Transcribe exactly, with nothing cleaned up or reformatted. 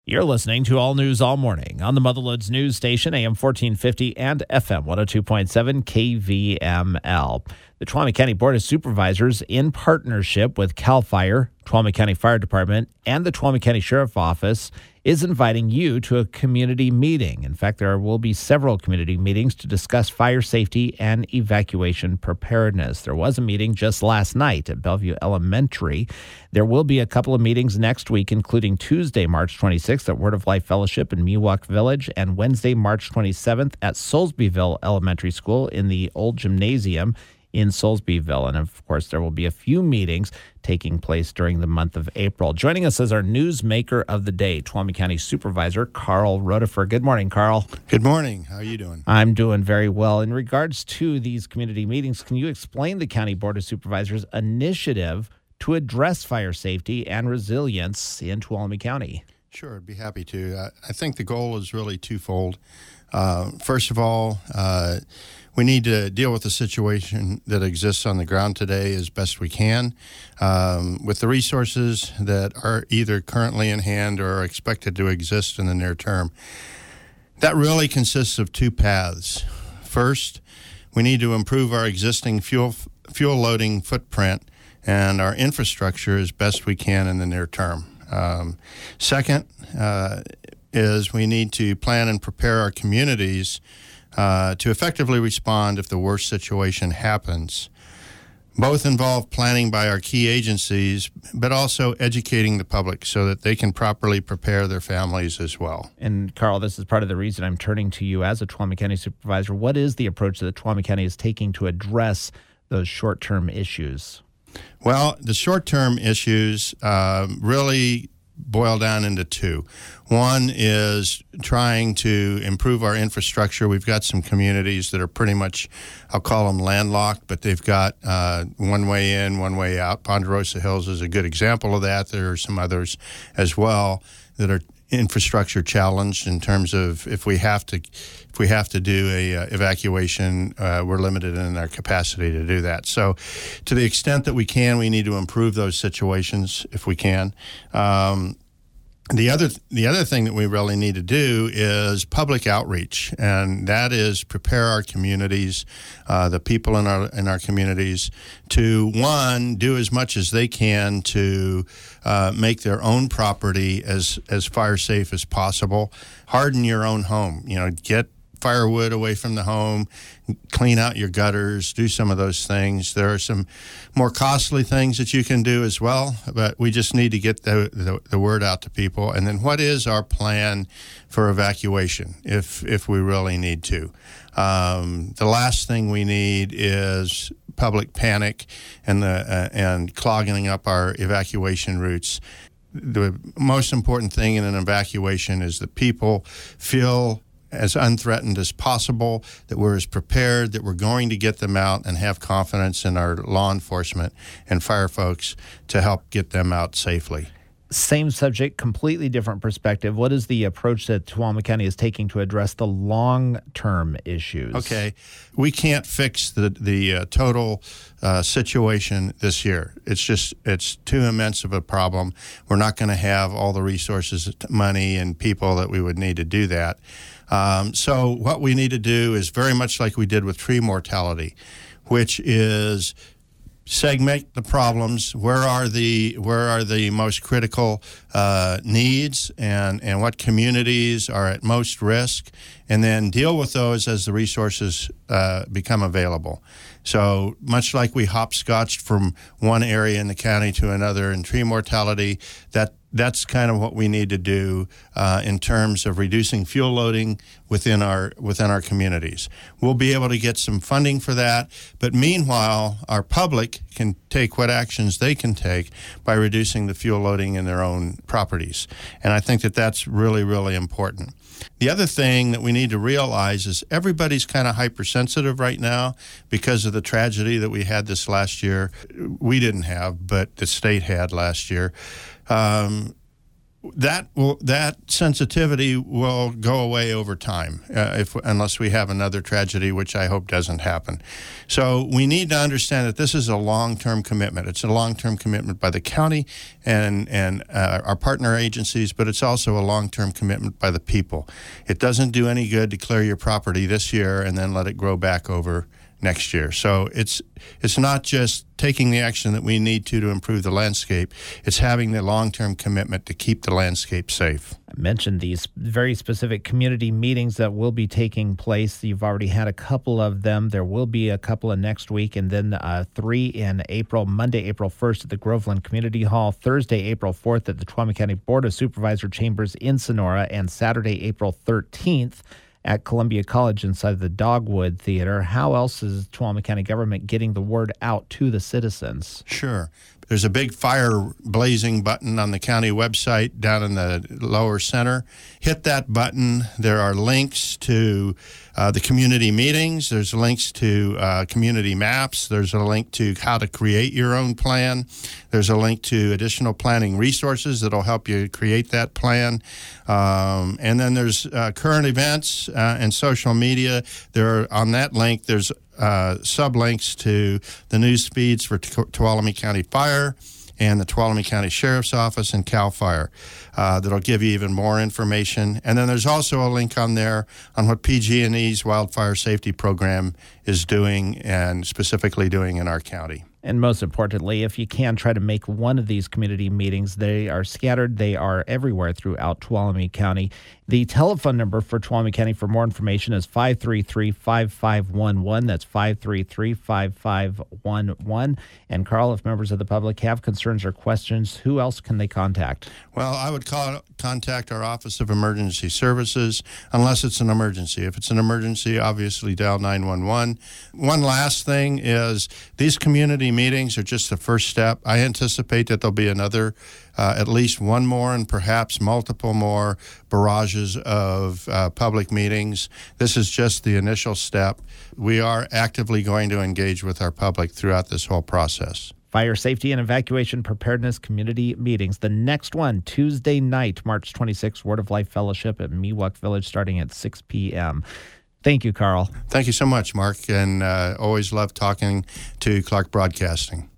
You're listening to All News All Morning on the Motherloads News Station, A M fourteen fifty and F M one oh two point seven K V M L. The Tuolumne County Board of Supervisors, in partnership with CAL FIRE, Tuolumne County Fire Department, and the Tuolumne County Sheriff Office, is inviting you to a community meeting. In fact, there will be several community meetings to discuss fire safety and evacuation preparedness. There was a meeting just last night at Bellevue Elementary. There will be a couple of meetings next week, including Tuesday, March twenty-sixth at Word of Life Fellowship in Miwok Village and Wednesday, March twenty-seventh at Soulsbyville Elementary School in the old gymnasium in Soulsbyville. And of course, there will be a few meetings taking place during the month of April. Joining us as our newsmaker of the day, Tuolumne County Supervisor Carl Rodefer. Good morning, Carl. Good morning. How are you doing? I'm doing very well. In regards to these community meetings, can you explain the County Board of Supervisors' initiative to address fire safety and resilience in Tuolumne County? Sure, I'd be happy to. Uh, I think the goal is really twofold. Uh, first of all, uh, we need to deal with the situation that exists on the ground today as best we can um, with the resources that are either currently in hand or are expected to exist in the near term. That really consists of two paths. First, we need to improve our existing fuel fuel loading footprint and our infrastructure as best we can in the near term. Um, second, uh, is we need to plan and prepare our communities uh, to effectively respond if the worst situation happens. Both involve planning by our key agencies, but also educating the public so that they can properly prepare their families as well. And Carl, this is part of the reason I'm turning to you as a Tuolumne County Supervisor. What is the approach that Tuolumne County is taking to address those short-term issues? Well, the short-term issues uh, really boil down into two. One is trying to improve our infrastructure. We've got some communities that are pretty much, I'll call them landlocked, but they've got uh, one way in, one way out. Ponderosa Hills is a good example of that. There are some others as well that are infrastructure challenged in terms of if we have to if we have to do a uh, evacuation, uh, we're limited in our capacity to do that. So to the extent that we can, we need to improve those situations if we can. Um, The other the other thing that we really need to do is public outreach, and that is prepare our communities, uh, the people in our in our communities, to one, do as much as they can to uh, make their own property as as fire safe as possible. Harden your own home. You know, get firewood away from the home, clean out your gutters, do some of those things. There are some more costly things that you can do as well, but we just need to get the, the, the word out to people. And then what is our plan for evacuation if if we really need to? Um, the last thing we need is public panic and the uh, and clogging up our evacuation routes. The most important thing in an evacuation is that people feel as unthreatened as possible, that we're as prepared, that we're going to get them out and have confidence in our law enforcement and fire folks to help get them out safely. Same subject, completely different perspective. What is the approach that Tuolumne County is taking to address the long-term issues? Okay. We can't fix the, the uh, total uh, situation this year. It's just, it's too immense of a problem. We're not going to have all the resources, money, and people that we would need to do that. Um, so what we need to do is very much like we did with tree mortality, which is segment the problems. Where are the where are the most critical uh, needs, and and what communities are at most risk, and then deal with those as the resources uh, become available. So much like we hopscotched from one area in the county to another in tree mortality, that that's kind of what we need to do uh, in terms of reducing fuel loading within our within our communities. We'll be able to get some funding for that, but meanwhile, our public can take what actions they can take by reducing the fuel loading in their own properties. And I think that that's really, really important. The other thing that we need to realize is everybody's kind of hypersensitive right now because of the tragedy that we had this last year. We didn't have, but the state had last year. Um, that will, that sensitivity will go away over time, uh, if unless we have another tragedy, which I hope doesn't happen. So we need to understand that this is a long-term commitment. It's a long-term commitment by the county and and uh, our partner agencies, but it's also a long-term commitment by the people. It doesn't do any good to clear your property this year and then let it grow back over next year. So it's it's not just taking the action that we need to to improve the landscape. It's having the long-term commitment to keep the landscape safe. I mentioned these very specific community meetings that will be taking place. You've already had a couple of them. There will be a couple of next week, and then uh, three in April, Monday, April first at the Groveland Community Hall, Thursday, April fourth at the Tuolumne County Board of Supervisor Chambers in Sonora, and Saturday, April thirteenth at Columbia College inside the Dogwood Theater. How else is Tuolumne County government getting the word out to the citizens? Sure. There's a big fire blazing button on the county website down in the lower center. Hit that button. There are links to uh, the community meetings. There's links to uh, community maps. There's a link to how to create your own plan. There's a link to additional planning resources that'll help you create that plan. Um, and then there's uh, current events uh, and social media. There are, on that link, there's Uh, sublinks to the news feeds for Tuolumne County Fire and the Tuolumne County Sheriff's Office and CAL FIRE uh, that'll give you even more information. And then there's also a link on there on what P G and E's Wildfire Safety Program is doing and specifically doing in our county. And most importantly, if you can try to make one of these community meetings, they are scattered. They are everywhere throughout Tuolumne County. The telephone number for Tuolumne County for more information is five three three, five five one one. That's five three three, five five one one. And Carl, if members of the public have concerns or questions, who else can they contact? Well, I would call, contact our Office of Emergency Services unless it's an emergency. If it's an emergency, obviously dial nine one one. One last thing is these community meetings are just the first step. I anticipate that there'll be another, uh, at least one more and perhaps multiple more barrages of uh, public meetings. This is just the initial step. We are actively going to engage with our public throughout this whole process. Fire safety and evacuation preparedness community meetings. The next one, Tuesday night, March twenty-sixth, Word of Life Fellowship at Miwok Village starting at six p.m. Thank you, Carl. Thank you so much, Mark, and uh, always love talking to Clark Broadcasting.